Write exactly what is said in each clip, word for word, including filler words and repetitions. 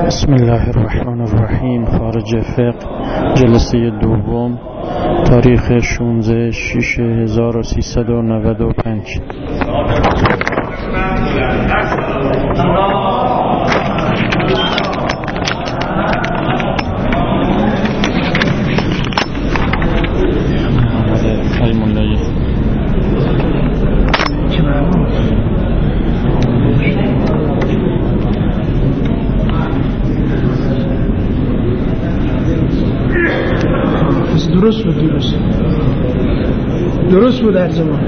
بسم الله الرحمن الرحیم. خارج فقه، جلسه دوم، تاریخ شانزده شش هزار و سیصد و نود و پنج. درست بود درست درست بود در زمان.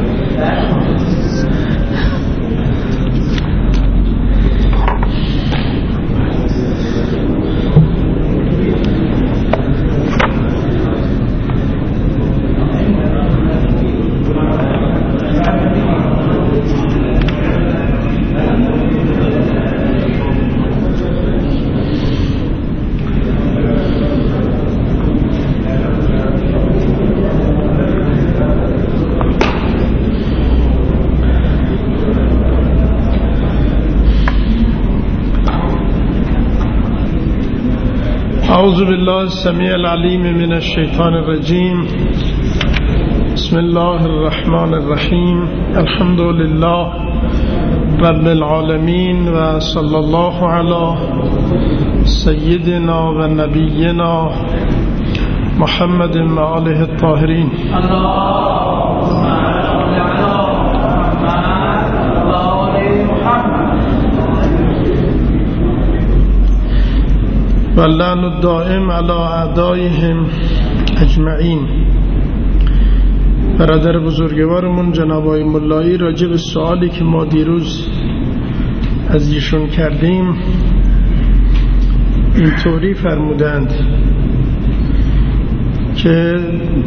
اعوذ بالله السمیع العلیم من الشیطان الرجیم. بسم الله الرحمن الرحیم. الحمد لله رب العالمین و صلی الله علی سیدنا و نبینا محمد و آله الطاهرین. و اللعن الدائم علی اعدائهم اجمعین. برادر بزرگوارمون جناب آقای ملایی راجع به سوالی که ما دیروز از ایشون کردیم اینطوری فرمودند که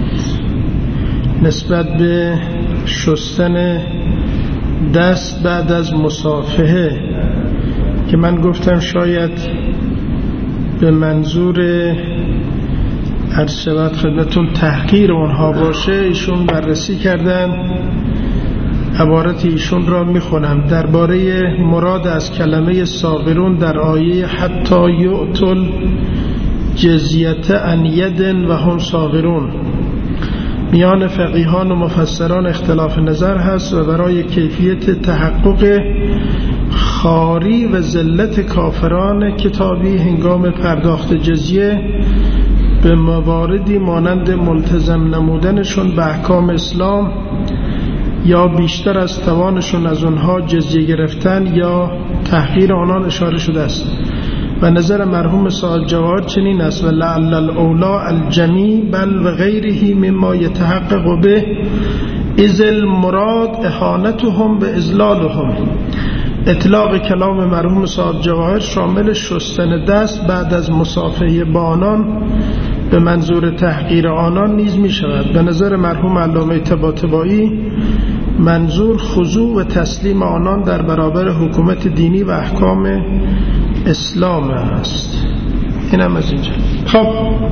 نسبت به شستن دست بعد از مصافحه، که من گفتم شاید به منظور عرض شود خدمتون تحقیر اونها باشه، ایشون بررسی کردن. عبارت ایشون را میخونم درباره مراد از کلمه صاغرون در آیه حتی یؤتل جزیت عن ید و هم صاغرون. میان فقیهان و مفسران اختلاف نظر هست و برای کیفیت تحقق خاری و ذلت کافران کتابی هنگام پرداخت جزیه به مواردی مانند ملتزم نمودنشون به احکام اسلام یا بیشتر از توانشون از اونها جزیه گرفتن یا تحقیر آنان اشاره شده است. و نظر مرحوم صاحب جواهر چنین است: و لعل الاولا الجمی بل و غیره مما یتحقق به اذ المراد اهانتهم به اذلالهم. اطلاق کلام مرحوم صاحب جواهر شامل شستن دست بعد از مصافحه با آنان به منظور تحقیر آنان نیز می شود. به نظر مرحوم علامه طباطبایی منظور خضوع و تسلیم آنان در برابر حکومت دینی و احکام اسلام است. اینم از اینجا. خب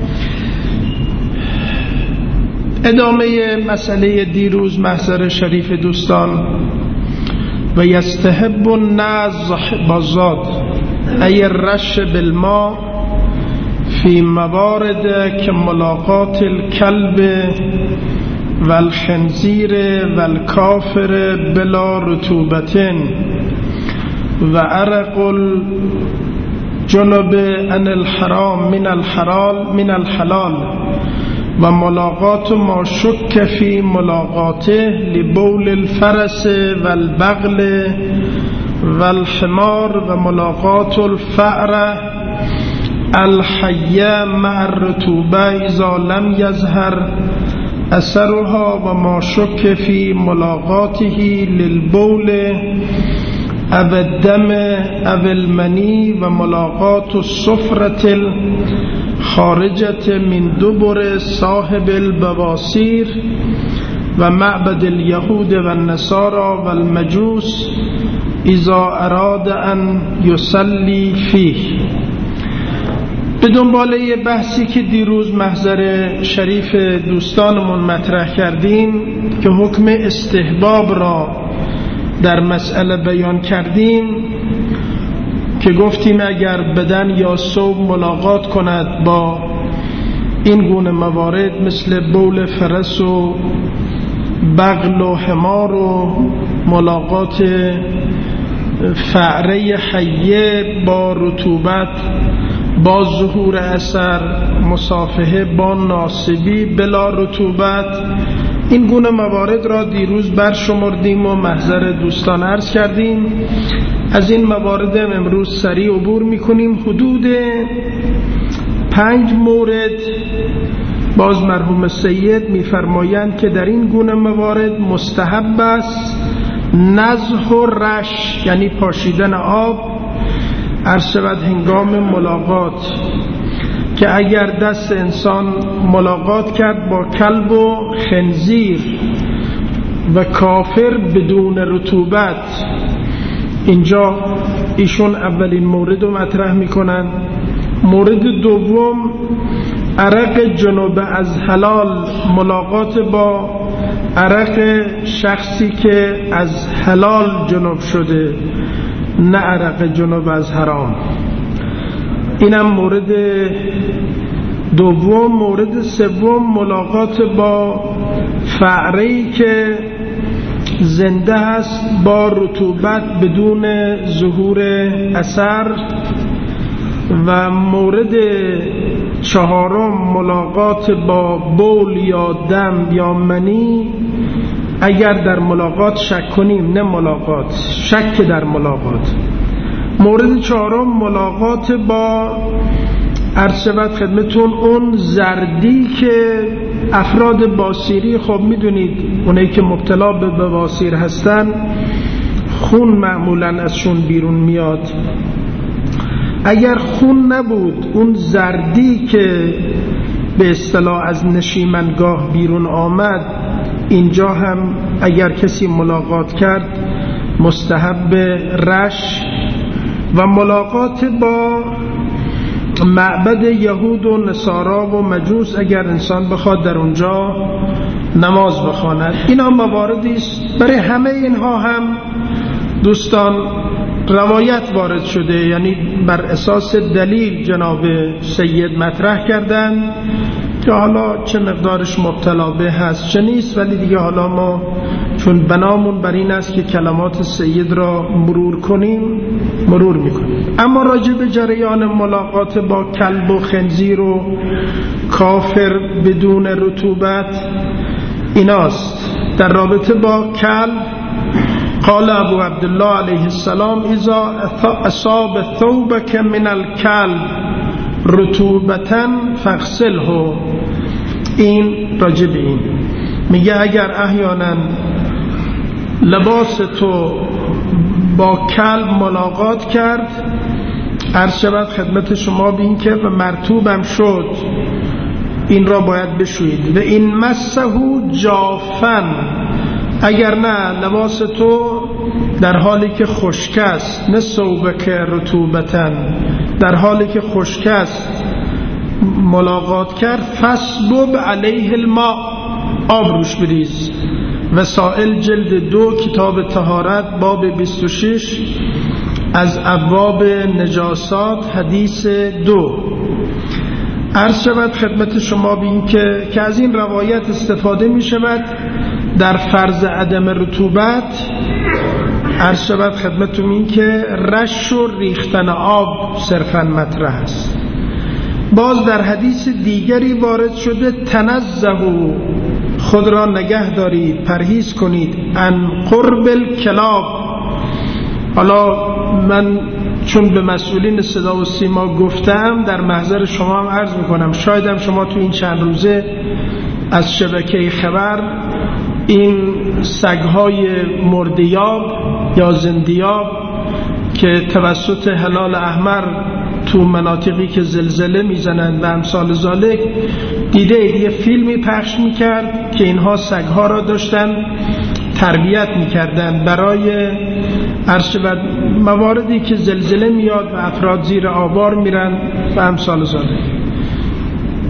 ادامه مسئله دیروز محضر شریف دوستان: و یستحب النضح بازاد ای الرش بالماء فی موارد که ملاقات الکلب و الخنزیر و الکافر بلا رطوبت و عرق الجنب عن الحرام من الحلال من الحلال و ملاقات ما شک فی ملاقاته لبول الفرس و البغل و الحمار و ملاقات الفأر الحیه مع الرطوبه اذا لم یظهر اثرها و ما شک فی ملاقاته للبول او الدم او المنی و ملاقات الصفرة خارجة من دبر صاحب البواسیر و معبد الیهود و النصارى و المجوس اذا اراد ان یصلی فیه. به دنباله بحثی که دیروز محضر شریف دوستانمون مطرح کردیم که حکم استحباب را در مسئله بیان کردیم که گفتیم اگر بدن یا ثوب ملاقات کند با این گونه موارد مثل بول فرس و بغل و حمار و ملاقات فأره حیه با رطوبت با ظهور اثر، مصافحه با ناصبی بلا رطوبت، این گونه موارد را دیروز برشمردیم و محضر دوستان عرض کردیم. از این موارد امروز سریع عبور میکنیم. حدود پنج مورد باز مرحوم سید میفرمایند که در این گونه موارد مستحب است نزح و رش، یعنی پاشیدن آب عرض شود هنگام ملاقات، که اگر دست انسان ملاقات کرد با کلب و خنزیر و کافر بدون رطوبت، اینجا ایشون اولین مورد رو مطرح میکنن. مورد دوم عرق جنوب از حلال، ملاقات با عرق شخصی که از حلال جنوب شده، نه عرق جنوب از حرام. اینم مورد دوم. مورد سوم ملاقات با فأره‌ای که زنده است با رطوبت بدون ظهور اثر. و مورد چهارم ملاقات با بول یا دم یا منی، اگر در ملاقات شک کنیم، نه ملاقات، شک در ملاقات. مورد چهارم ملاقات با عرض شود خدمتون اون زردی که افراد باسیری، خب میدونید اونایی که مبتلا به بواسیر هستن خون معمولا ازشون بیرون میاد. اگر خون نبود، اون زردی که به اصطلاح از نشیمنگاه بیرون آمد، اینجا هم اگر کسی ملاقات کرد مستحب رش. و ملاقات با معبد یهود و نصارا و مجوس، اگر انسان بخواد در اونجا نماز بخواند. اینا مواردی است. برای همه اینها هم دوستان روایت وارد شده، یعنی بر اساس دلیل جناب سید مطرح کردن که حالا چه مقدارش مبتلا به هست چه نیست، ولی دیگه حالا ما چون بنامون بر این است که کلمات سید را مرور کنیم مرور میکنیم. اما راجع به جریان ملاقات با کلب و خنزیر و کافر بدون رطوبت ایناست. در رابطه با کلب قال ابو عبدالله علیه السلام اذا اصاب ثوبك من الكلب رطوبتا فاغسله. این راجع به این میگه اگر احیانا لباس تو با کلب ملاقات کرد، عرض شود خدمت شما به این که مرطوبم شد، این را باید بشویید. و این مسه جافن، اگر نه لباس تو در حالی که خشک است، نه ثوبک رطوبتن، در حالی که خشک است ملاقات کرد، فسبب علیه الماء، آب روش بریز. وسائل جلد دو کتاب طهارت باب بیست و شش از ابواب نجاسات حدیث دو. عرض شود خدمت شما بین که که از این روایت استفاده می شود در فرض عدم رطوبت. عرض شود خدمتتون این که رش و ریختن آب صرفاً مطرح است. باز در حدیث دیگری وارد شده تنزهوا، خود را نگه دارید، پرهیز کنید، ان قرب الکلاب. حالا من چون به مسئولین صدا و سیما گفتم، در محضر شما هم عرض میکنم، شاید هم شما تو این چند روزه از شبکه خبر این سگهای مردیاب یا زندیاب که توسط هلال احمر تو مناطقی که زلزله میزنند و امثال ذالک دیده، یه فیلمی پخش میکرد که اینها سگها را داشتن تربیت میکردن برای عرض و مواردی که زلزله میاد و افراد زیر آوار میرن و امثال ذالک.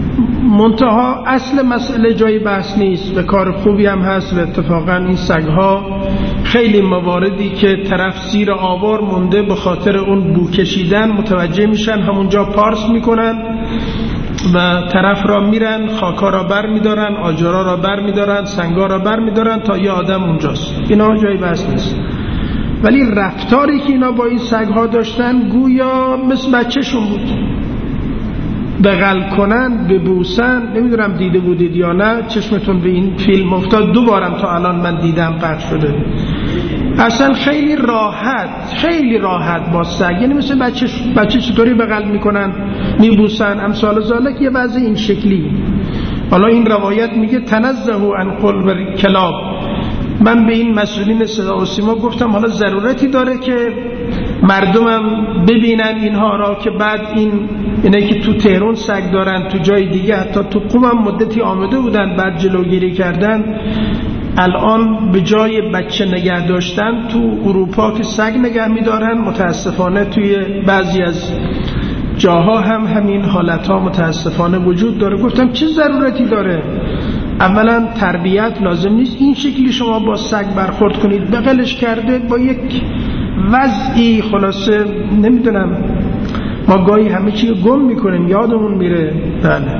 منتها اصل مسئله جای بحث نیست و کار خوبی هم هست و اتفاقا این سگها خیلی مواردی که طرف زیر آوار مونده به خاطر اون بو کشیدن متوجه میشن، همونجا پارس میکنن و طرف را میرن، خاکا را بر میدارن، آجرا را بر میدارن، سنگا را بر میدارن تا یه آدم اونجاست. اینا جای بحث نیست. ولی رفتاری که اینا با این سگها داشتن گویا مثل بچه‌شون بود، بغل کنن، ببوسن. نمیدونم دیده بودید یا نه، چشمتون به این فیلم افتاد؟ دو بارم تا الان من دیدم پخش شده. اصلا خیلی راحت، خیلی راحت با سگ، یعنی مثل بچه بچه چطوری بغل میکنن، میبوسن، امثال ذالک، یه بعضی این شکلی. حالا این روایت میگه تنزهوا عن قرب الکلاب. من به این مسئولین صدا و سیما گفتم حالا ضرورتی داره که مردمم ببینن اینها را که بعد این اینایی که تو تهران سگ دارن، تو جای دیگه حتی تو قم هم مدتی آمده بودن، بعد جلوگیری کردن، الان به جای بچه نگه داشتن تو اروپا که سگ نگه میدارن. متاسفانه توی بعضی از جاها هم همین حالتها متاسفانه وجود داره. گفتم چه ضرورتی داره؟ اولا تربیت لازم نیست این شکلی شما با سگ برخورد کنید، بغلش کرده با یک وضعی، خلاصه نمیدونم، ما گاهی همه چی گم میکنیم، یادمون میره. بله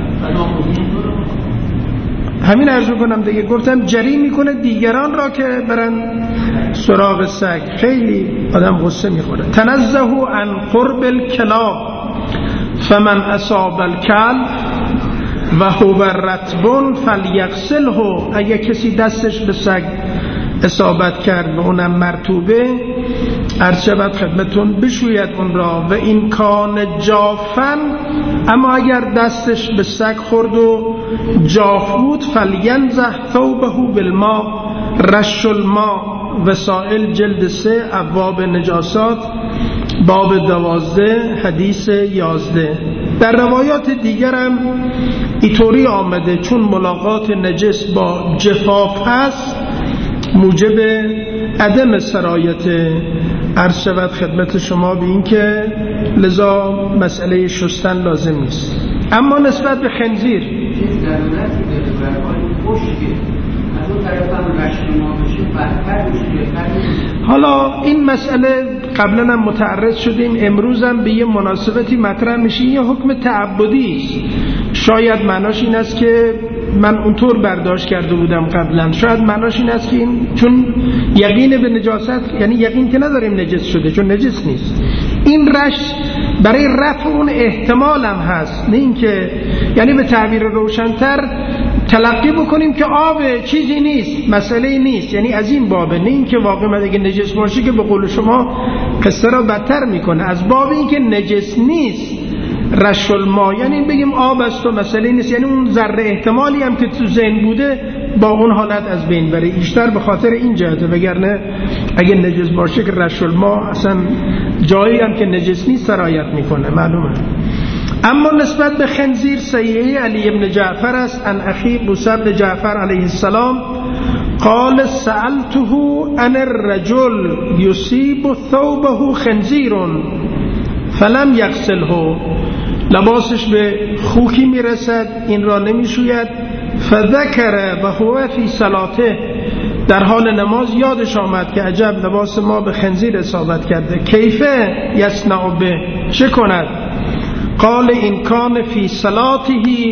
همین عرض کنم دیگه. گفتم جری میکنه دیگران را که برن سراغ سگ، خیلی آدم غصه میخوره. تنزهوا عن قرب الکلاب فمن اصاب الکلب و هو رطب فلیغسله. اگه کسی دستش به سگ اصابت کرد و اونم مرطوبه، عرض شود خدمتون بشوید اون را. و این کان جافن، اما اگر دستش به سگ خورد و جاف بود، فلینزه ثوبه بالماء رش الماء. وسائل جلد سه ابواب نجاسات باب دوازده حدیث یازده. در روایات دیگرم اینطوری آمده چون ملاقات نجس با جفاف هست موجب عدم سرایت، عرض شود خدمت شما به این که لذا مسئله شستن لازم نیست. اما نسبت به خنزیر حالا این مسئله قبلا هم متعرض شدیم، امروز هم به یه مناسبتی مطرح میشه. یه حکم تعبدی است. شاید معناش این است که من اونطور برداشت کرده بودم قبلا، شاید معناش این است که این چون یقین به نجاست، یعنی یقین که نداریم نجس شده چون نجس نیست، این رش برای رفع اون احتمال هم هست، نه اینکه یعنی به تعبیر روشن‌تر تلقی بکنیم که آب چیزی نیست، مسئله نیست، یعنی از این بابه، نه اینکه واقعا اگه نجس باشه که به قول شما قصه را بدتر میکنه، از باب این که نجس نیست رش الماء، یعنی بگیم آب است و مسئله نیست، یعنی اون ذره احتمالی هم که تو ذهن بوده با اون حالت از بین بره، بیشتر به خاطر این جهته، وگرنه اگه نجس باشه که رش الماء اصلا جایی هم که نجس نیست سرایت میکنه، معلومه. اما نسبت به خنزیر صحیحه علی ابن جعفر است، ان اخی موسی بن جعفر علیه السلام قال سألته ان الرجل یصیب ثوبه خنزیر فلم یغسله، لباسش به خوکی میرسد این را نمیشوید. فذکر و هو فی صلاته، در حال نماز یادش آمد که عجب لباس ما به خنزیر اصابت کرده. کیفه یصنع به، چه کند؟ قال این کان فی صلاته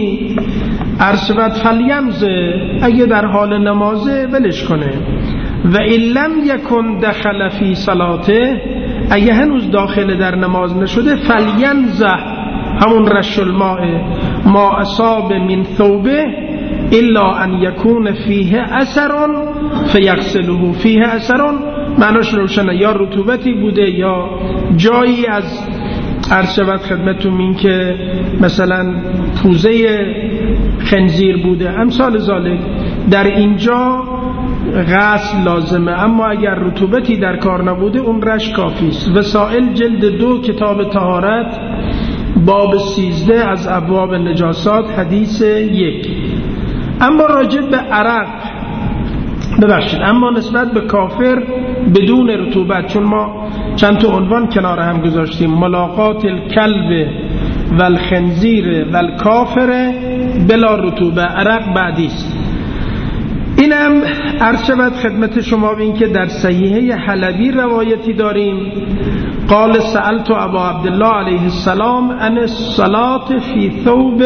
ارشبت فلیمزه، اگه در حال نمازه ولش کنه. و این لم یکن دخل فی صلاته، اگه هنوز داخل در نماز نشده، فلینزه همون رش الماء ما اصاب من ثوبه الا ان یکون فیه اثر فیغسله. فیه اثر معناش روشنه، یا رطوبتی بوده یا جایی از عرض شود خدمتتون این که مثلا پوزه خنزیر بوده امثال ذالک، در اینجا غسل لازمه، اما اگر رطوبتی در کار نبوده اون رش کافی است. وسائل جلد دو کتاب طهارت باب سیزده از ابواب نجاسات حدیث یک. اما راجع به عرق ببخشید اما نسبت به کافر بدون رطوبت، چون ما چند تا عنوان کنار هم گذاشتیم، ملاقات الکلب و الخنزیر و الکافر بلا رطوبه. عرق بعدی است. اینم عرض شود خدمت شما بین که در صحیحه حلبی روایتی داریم قال سألت ابا عبدالله علیه السلام عن الصلاة فی ثوب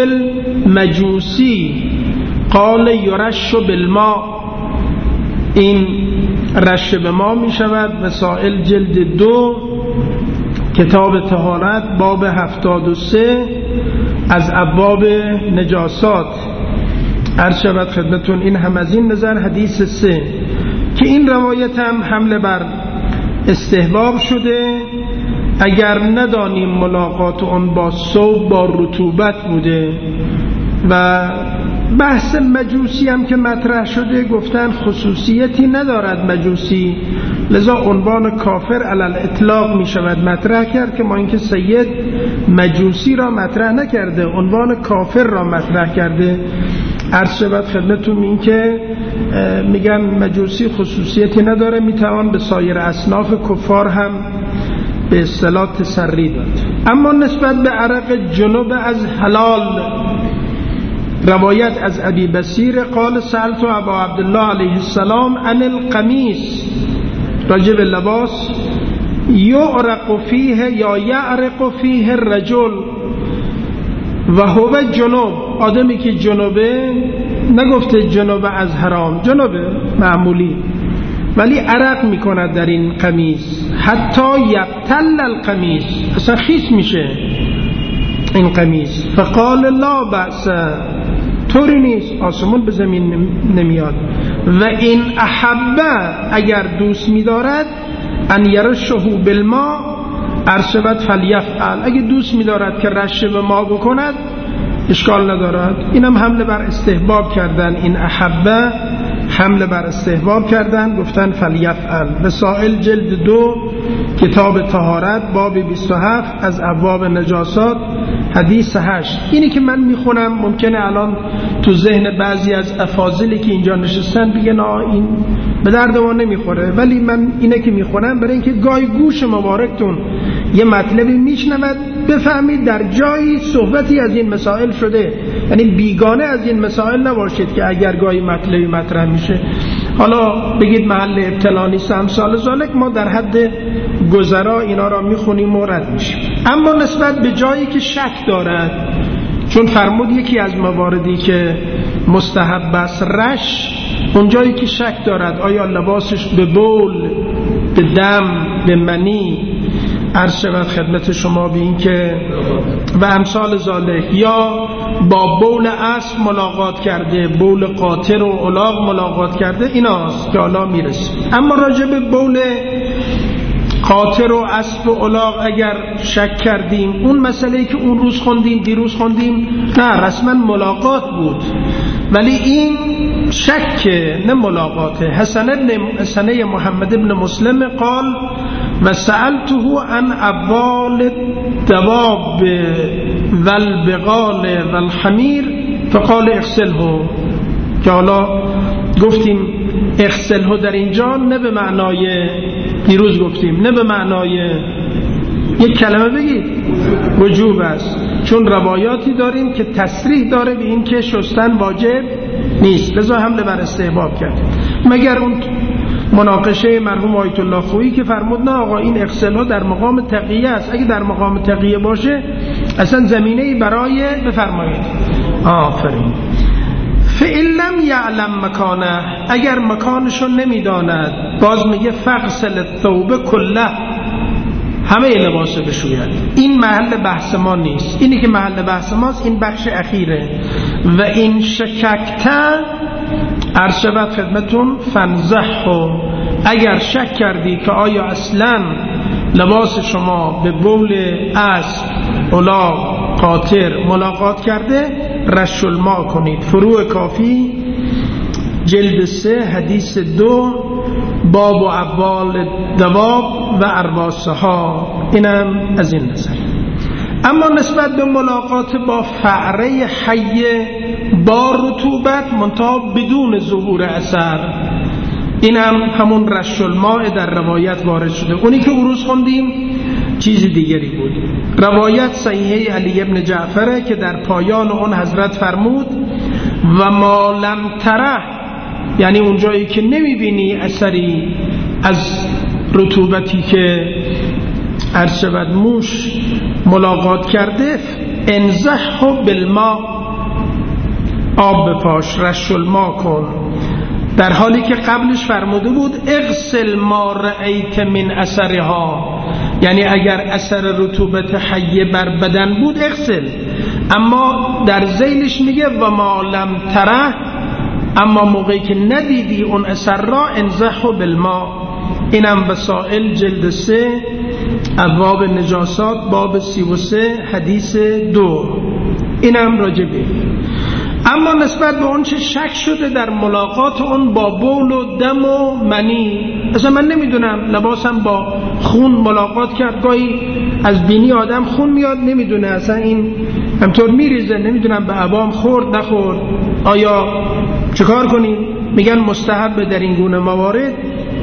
المجوسی قال یرش بالماء. این رش به ما می شود. مسائل جلد دو کتاب طهارت باب هفتاد و سه از ابواب نجاسات. عرض شود خدمتون این هم از این نظر حدیث سه که این روایت هم حمله بر استحباب شده اگر ندانیم ملاقات اون با ثوب با رطوبت بوده. و بحث مجوسی هم که مطرح شده گفتن خصوصیتی ندارد مجوسی، لذا عنوان کافر علی الاطلاق می شود مطرح کرد که ما اینکه سید مجوسی را مطرح نکرده، عنوان کافر را مطرح کرده. عرض شود خدمتون این که میگن مجوسی خصوصیتی نداره، میتوان به سایر اصناف کفار هم به اصطلاح تسری داد. اما نسبت به عرق جنوب از حلال روایت از ابی بصیر قال سألت ابا عبدالله علیه السلام عن القمیس، راجع به لباس یعرق فیه یا یعرق فیه الرجل و هو جنوب. آدمی که جنوبه، نگفته جنوب از حرام، جنوبه معمولی، ولی عرق میکند در این قمیص حتی یبتل القمیص، اصلا خیس میشه این قمیص. فقال لا بأس، طوری نیست، آسمون به زمین نمیاد. و این احب، اگر دوست میدارد، ان یرشه بالماء ارشبت فلیفعل، اگه دوست میدارد که رشه به ما بکند اشکال ندارد. اینم حمله بر استحباب کردن، این احبه حمله بر استحباب کردن، گفتن فلیفعل. مسائل جلد دو کتاب طهارت باب بیست و هفت از ابواب نجاسات حدیث هشت. اینی که من میخونم ممکنه الان تو ذهن بعضی از افاضلی که اینجا نشستن بگن آه این به درد ما نمیخوره، ولی من اینه که میخونم برای اینکه گاهی گوش مبارکتون یه مطلبی میشنود بفهمید در جایی صحبتی از این مسائل شده، یعنی بیگانه از این مسائل نباشید که اگر گاهی مطلبی مطرح میشه حالا بگید محل ابتلا نیست امثال ذالک. ما در حد گذرا اینا را میخونیم و رد میشیم. اما نسبت به جایی که شک دارد، چون فرمود یکی از مواردی که مستحب است رش، اون جایی که شک دارد آیا لباسش به بول، به دم، به منی، عرض شود خدمت شما به این که و امثال ذالک، یا با بول اسب ملاقات کرده، بول قاطر و الاغ ملاقات کرده، ایناست که حالا میرسه. اما راجع به بول قاطر و اسب و الاغ اگر شک کردیم، اون مسئله که اون روز خوندیم دیروز خوندیم نه رسما ملاقات بود، ولی این شک نه ملاقاته. حسن ابن حسنه محمد ابن مسلم قال و سألته عن ابوال دواب والبغال والحمیر فقال اغسله، که حالا گفتیم اغسله در اینجا نه به معنای دیروز گفتیم نه به معنای یک کلمه بگید وجوب است، چون روایاتی داریم که تصریح داره به این که شستن واجب نیست، لذا حمله بر استحباب کرد. مگر اون مناقشه مرحوم آیت الله خویی که فرمود نه آقا این اغسالها در مقام تقیه است، اگه در مقام تقیه باشه اصلا زمینه‌ای برای بفرمایید آفرین. فإن لم یعلم مکانه، اگر مکانشو نمیداند باز میگه فغسل الثوب کله، همه لباسو بشوید. این محل بحث ما نیست، اینی که محل بحث ماست این بخش اخیره. و این شککته عرض شود خدمتون فنزحو، اگر شک کردی که آیا اصلا لباس شما به بول اسب، الاغ، قاطر ملاقات کرده رش الماء کنید. فروع کافی جلد سه حدیث دو باب و ابوال دواب و ارباسها. اینم از این نظر. اما نسبت به ملاقات با فأره حیه با رطوبت منتها بدون ظهور اثر، اینم همون رش الماء در روایت وارد شده. اونی که اروز خوندیم چیز دیگری بود. روایت صحیحه علی ابن جعفره که در پایان اون حضرت فرمود و ما لم تره، یعنی اون جایی که نمیبینی اثری از رطوبتی که عرض شود موش ملاقات کرده، انزحه بالماء، آب بپاش، رش الماء کن، در حالی که قبلش فرموده بود اغسل ما رأیت من اثرها، یعنی اگر اثر رطوبت حیه بر بدن بود اغسل، اما در ذیلش میگه و ما لم تره، اما موقعی که ندیدی اون اثر را انزحه بالماء. اینم وسائل جلد سه ابواب نجاسات باب سی و سه حدیث دو، اینم راجبه. اما نسبت به اون چه شک شده در ملاقات اون با بول و دم و منی، اصلا من نمیدونم، لباسم با خون ملاقات کرد، گاهی از بینی آدم خون میاد نمیدونه اصلا این همطور میریزه، نمیدونم به عبام خورد نخورد، آیا چیکار کنیم؟ میگن مستحب در این گونه موارد.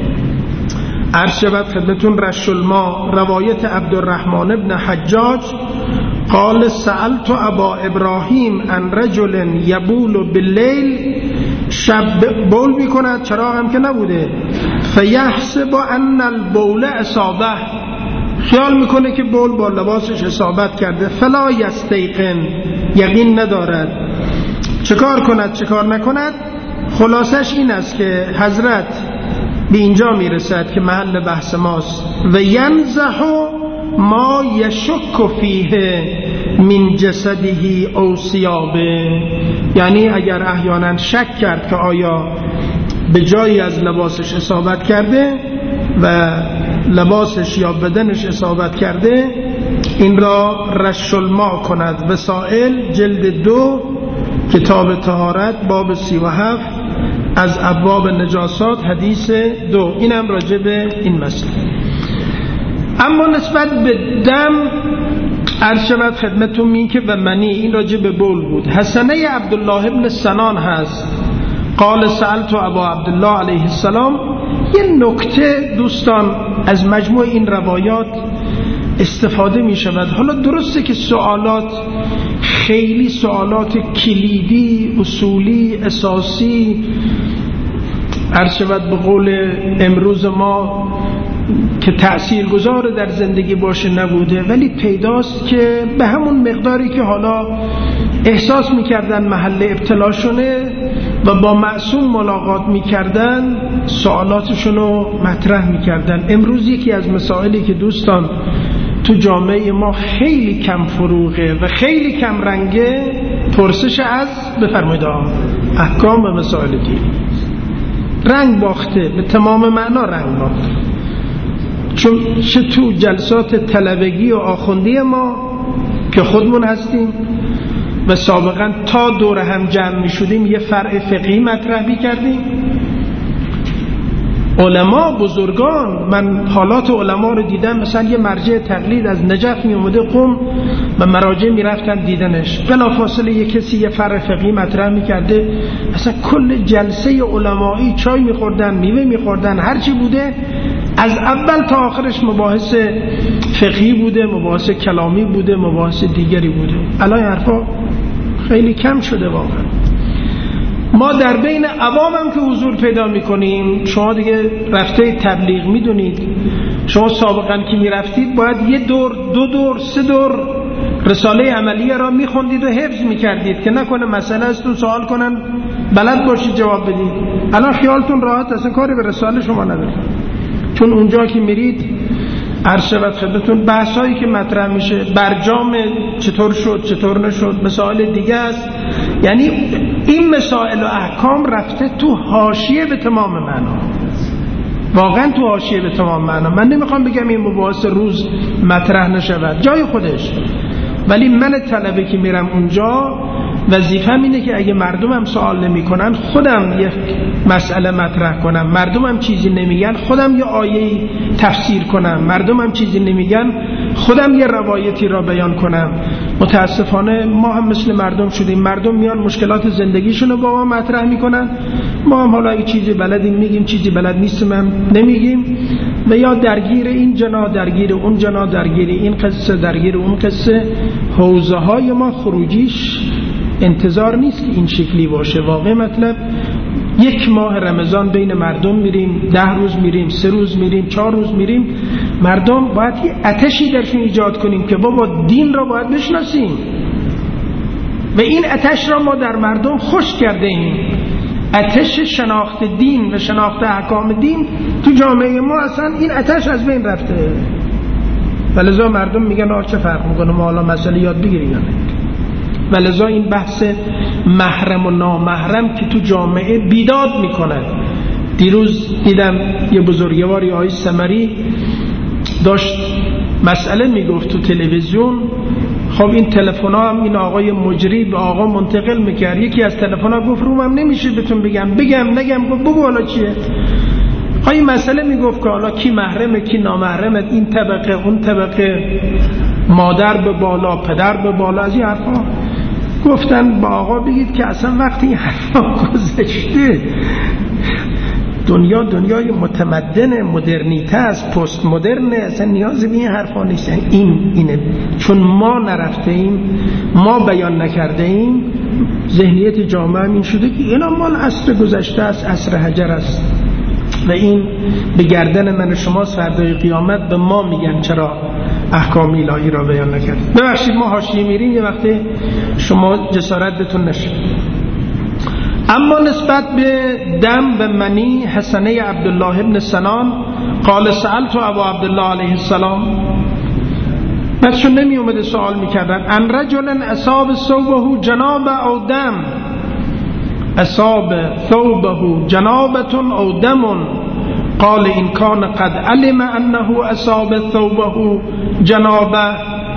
عرض شود خدمتون رش الماء. روایت عبدالرحمن ابن حجاج قال سألت ابا ابراهیم عن رجل یبول باللیل، شب بول میکند، چراغ هم که نبوده، فیحسب ان البول اصابه، خیال میکنه که بول با لباسش اصابت کرده، فلا یستیقن، یقین ندارد، چکار کند چکار نکند؟ خلاصش این است که حضرت به اینجا میرسد که محل بحث ماست، و ینزح ما یشک فیه من جسده او ثیابه، یعنی اگر احیانا شک کرد که آیا به جایی از لباسش اصابت کرده و لباسش یا بدنش اصابت کرده، این را رش الماء کند. وسائل جلد دو کتاب طهارت باب سی و هفت از ابواب نجاسات حدیث دو، اینم راجع به این مسئله. اما نسبت به دم عرض شود خدمتون می که و منی، این راجع به بول بود. حسنه عبدالله ابن سنان هست قال سألت ابا عبدالله علیه السلام. یه نکته دوستان از مجموع این روایات استفاده می شود. حالا درسته که سوالات خیلی سوالات کلیدی، اصولی، اساسی عرض شود به قول امروز ما که تأثیرگذار در زندگی باشه نبوده، ولی پیداست که به همون مقداری که حالا احساس میکردن محل ابتلاشونه و با معصوم ملاقات میکردن سوالاتشونو مطرح میکردن. امروز یکی از مسائلی که دوستان تو جامعه ما خیلی کم فروغه و خیلی کم رنگه، پرسش از بفرمایید احکام و مسائل دینی. رنگ باخته، به تمام معنا رنگ باخته، چون چه تو جلسات طلبگی و آخوندی ما که خودمون هستیم و سابقا تا دور هم جمع می شدیم یه فرع فقهی مطرح می کردیم، علما بزرگان، من حالات علما رو دیدم، مثلا یه مرجع تقلید از نجف می اومده قم و مراجع می رفتن دیدنش، بلافاصله یه کسی یه فرع فقهی مطرح می کرده، اصلا کل جلسه علمایی چای می خوردن، میوه می خوردن، هرچی بوده از اول تا آخرش مباحث فقهی بوده، مباحث کلامی بوده، مباحث دیگری بوده. الان حرفا خیلی کم شده واقعا. ما در بین عوام هم که حضور پیدا میکنیم، شما دیگه رفته تبلیغ میدونید، شما سابقا که میرفتید باید یه دور، دو دور، سه دور رساله عملیه را میخوندید و حفظ میکردید که نکنه مسئله ازتون سوال کنن بلد باشید جواب بدید. الان خیالتون راحت، اصلا کاری به رساله شما ندارید، چون اونجا که میرید عرض شود خدمتون بحثایی که مطرح میشه، برجام چطور شد چطور نشد، مسائل دیگه است. یعنی این مسائل و احکام رفته تو حاشیه به تمام معنا، واقعا تو حاشیه به تمام معنا. من نمیخوام بگم این مباحث روز مطرح نشود، جای خودش، ولی من طلبه که میرم اونجا وظیفه‌م اینه که اگه مردمم سوال نمی‌کنن خودم یک مسئله مطرح کنم، مردمم چیزی نمیگن خودم یه آیه‌ای تفسیر کنم، مردمم چیزی نمیگن خودم یه روایتی را بیان کنم، متاسفانه ما هم مثل مردم شدیم. مردم میان مشکلات زندگیشون رو با ما مطرح میکنن، ما هم حالا اگه چیزی بلدیم میگیم، چیزی بلد نیستیم هم نمیگیم، و یا درگیر این جنا، درگیر اون جنا، درگیر این قصه، درگیر اون قصه. حوزه های ما خروجیش انتظار نیست که این شکلی باشه. واقع مطلب یک ماه رمضان بین مردم میریم، ده روز میریم، سه روز میریم، چهار روز میریم، مردم باید یه آتشی درشون ایجاد کنیم که بابا دین را باید بشناسیم، و این آتش را ما در مردم خوش کرده ایم. آتش شناخت دین و شناخت احکام دین تو جامعه ما اصلا این آتش از بین رفته، ولذا مردم میگن آه چه فرق میکنه، ما حالا مسئله یاد بگیریم. ولذا این بحث محرم و نامحرم که تو جامعه بیداد میکنه. دیروز دیدم یه بزرگواری آقای سمری داشت مسئله میگفت تو تلویزیون. خب این تلفن‌ها هم این آقای مجری به آقا منتقل میکرد. یکی از تلفن‌ها گفت روم هم نمیشه بهتون بگم، بگم نگم، گفت بگو حالا چیه. آقای مسئله میگفت که حالا کی محرمه کی نامحرمه، این طبقه اون طبقه، مادر به بالا پدر به بالا، از این حرفا. گفتن با آقا بگید که اصلا وقتی این حرفا گذشته، دنیا دنیای متمدن، مدرنیته است، پست مدرن، اصلا نیازی به این حرفا نیست. این اینه چون ما نرفته ایم، ما بیان نکرده ایم، ذهنیت جامعه این شده که اینا مال عصر گذشته است، عصر حجر است، و این به گردن من شما فردای قیامت به ما میگن چرا احکام الهی را بیان نکرد. ببخشید ما حاشیه میریم، یه وقتی شما جسارت بتون نشه. اما نسبت به دم و منی، حسنه عبدالله ابن سنان قال سألت ابو عبدالله علیه السلام، بچون نمی اومده سوال میکردن، ان رجل اصاب ثوبه جناب او دم، اصاب ثوبه جنابة او دم، قال ان کان قد علم انه اصاب ثوبه جنابه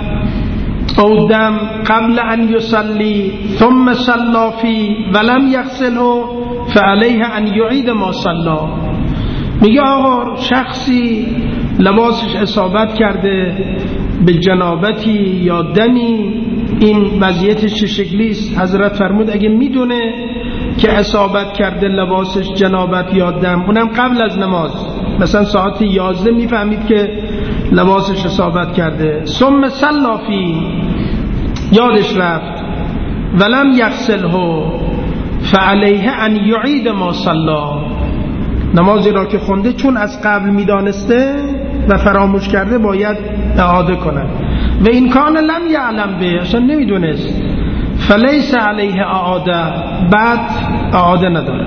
او دم قبل ان يصلي ثم صلى فيه ولم يغسله فعليه ان يعيد ما صلى. میگه آقا شخصی لباسش اصابت کرده به جنابتی یا دمی، این وضعیتش چه شکلی است؟ حضرت فرمود اگه میدونه که اصابت کرده لباسش جنابت یا دم، اونم قبل از نماز، مثلا ساعت یازده میفهمید که لباسش اصابت کرده، ثم صلی فی، یادش رفت، ولم یغسله فعلیه ان یعید ما صلی، نمازی را که خونده چون از قبل میدانسته و فراموش کرده باید اعاده کنه. و این کان لم یعلم به، اصلا نمیدونست، فلیس علیه اعاده، بعد اعاده نداره.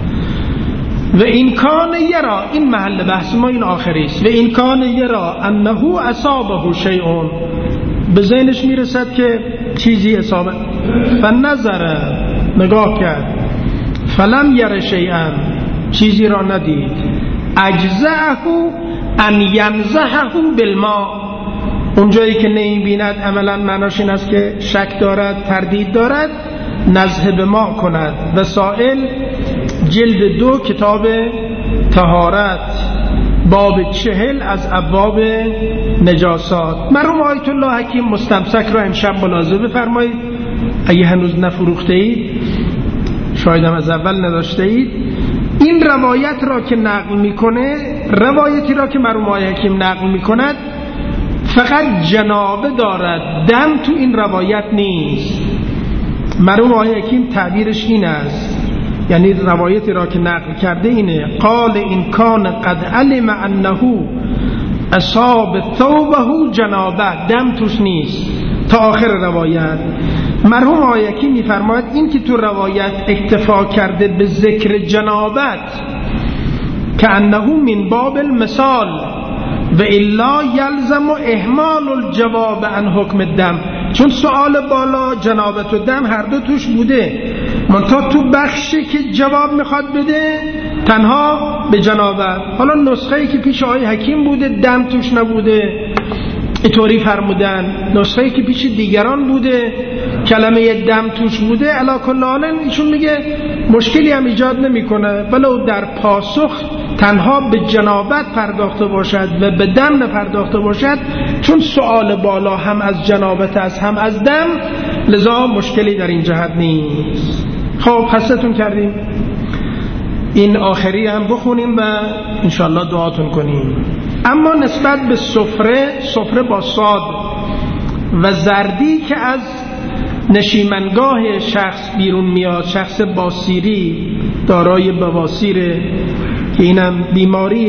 و این کان یرا، این محل بحث ما این آخری است، و این کان یرا انه اصابه شیء، به ذهنش میرسد که چیزی اصابه، فنظر، نگاه کرد، فلم یر شیئا، چیزی را ندید، اجزعه ان ینزحه بالماء، اونجایی که نمی‌بیند عملا معناش این است که شک دارد، تردید دارد، نزح به ما کند. وسائل جلد دو کتاب طهارت باب چهل از ابواب نجاسات. مرحوم آیت الله حکیم مستمسک را امشب ملاحظه بفرمایید، اگه هنوز نفروخته اید، شاید هم از اول نداشته اید. این روایت را که نقل میکنه، روایتی را که مرحوم آیت حکیم نقل میکند، فقط جنابه دارد، دم تو این روایت نیست. مرحوم آیت حکیم تعبیرش این است، یعنی روایتی را که نقل کرده اینه، قال این کان قد علم انه اصاب ثوبه جنابه، دم توش نیست تا آخر روایت. مرحوم آیت حکیم میفرماید این که تو روایت اکتفا کرده به ذکر جنابت که انه من باب المثال و الا یلزم اهمال الجواب عن حکم الدم، چون سوال بالا جنابت و دم هر دو توش بوده، منتها تو بخشی که جواب میخواد بده تنها به جنابت. حالا نسخه‌ای که پیش آقای حکیم بوده دم توش نبوده، اینطوری فرمودن. نسخه‌ای که پیش دیگران بوده کلمه دم توش بوده، علا کل حال ایشون میگه مشکلی هم ایجاد نمیکنه ولو در پاسخ تنها به جنابت پرداخته باشد و به دم نپرداخته باشد، چون سؤال بالا هم از جنابت است هم از دم، لذا مشکلی در این جهت نیست. خب خستتون کردیم، این آخری هم بخونیم و انشالله دعاتون کنیم. اما نسبت به سفره، سفره با صاد و زردی که از نشیمنگاه شخص بیرون میاد، شخص باسیری دارای بواسیره که اینم بیماری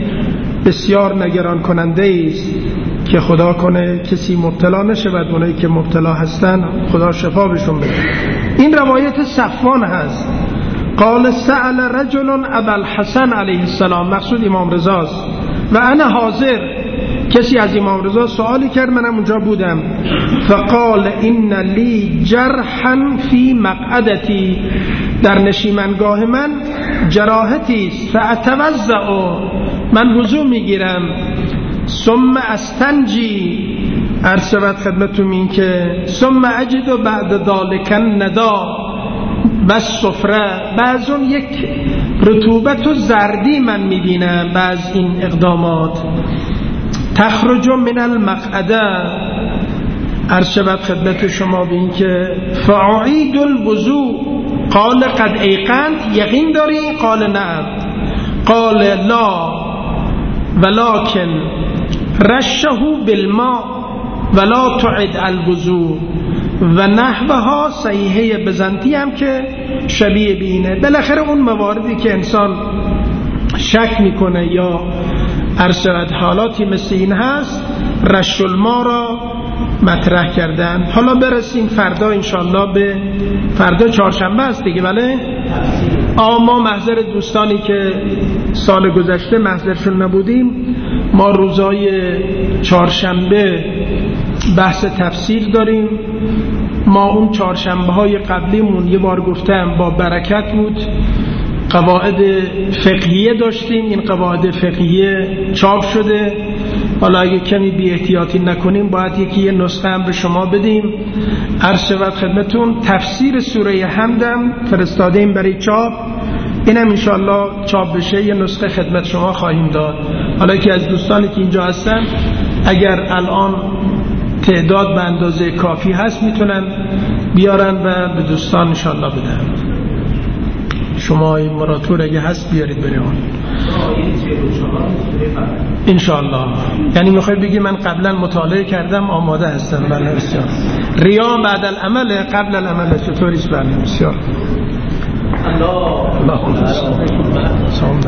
بسیار نگران کننده است که خدا کنه کسی مبتلا نشه و اونایی که مبتلا هستن خدا شفا بهشون بده. این روایت صفوان هست، قال سأل رجل ابا الحسن علیه السلام، مقصود امام رضاست، و انا حاضر، کسی از امام رضا سوالی کرد منم اونجا بودم، فقال ان لی جرحا فی مقعدتی، در نشیمنگاه من جراحتی است، فاتوضع، من وضو میگیرم، ثم استنجی، عرض شود خدمتتون این که ثم اجد بعد ذلک الندا بس سفره، بعض اون یک رطوبت و زردی من میبینم بعض این اقدامات، تخرج من المقعده، عرض شود خدمت شما به این که فاعید الوضو، قال قد ایقنت، یقین داری؟ قال نعم. قال لا ولكن رشه بالماء ولا تعد الوضو و نحوها، صحیحه بزنتی هم که شبیه بینه. بالاخره اون مواردی که انسان شک میکنه یا عرض شود حالاتی مثل این هست، رش الماء را مطرح کردن. حالا برسیم فردا انشالله به فردا چهارشنبه است دیگه، بله؟ اما محضر دوستانی که سال گذشته محضرشون نبودیم، ما روزای چهارشنبه بحث تفسیر داریم. ما اون چهارشنبه های قبلیمون یه بار گفتم با برکت بود، قواعد فقهیه داشتیم، این قواعد فقهیه چاپ شده. حالا اگه کمی بی احتیاطی نکنیم باید یکی یه نسخه هم به شما بدیم. عرض شود خدمتون تفسیر سوره حمدم فرستادیم برای چاپ، اینم انشاءالله چاپ بشه یه نسخه خدمت شما خواهیم داد. حالا که از دوستانی که اینجا هستن اگر الان تعداد به اندازه کافی هست میتونن بیارن و به دوستان انشاءالله بدن. شما این مراتور اگه هست بیارید بریم انشاءالله. یعنی میخوای بگی من قبلا مطالعه کردم آماده هستم؟ بله بسیار. ریا بعد العمل قبل العمل، چطوریست؟ بله بسیار. الله الله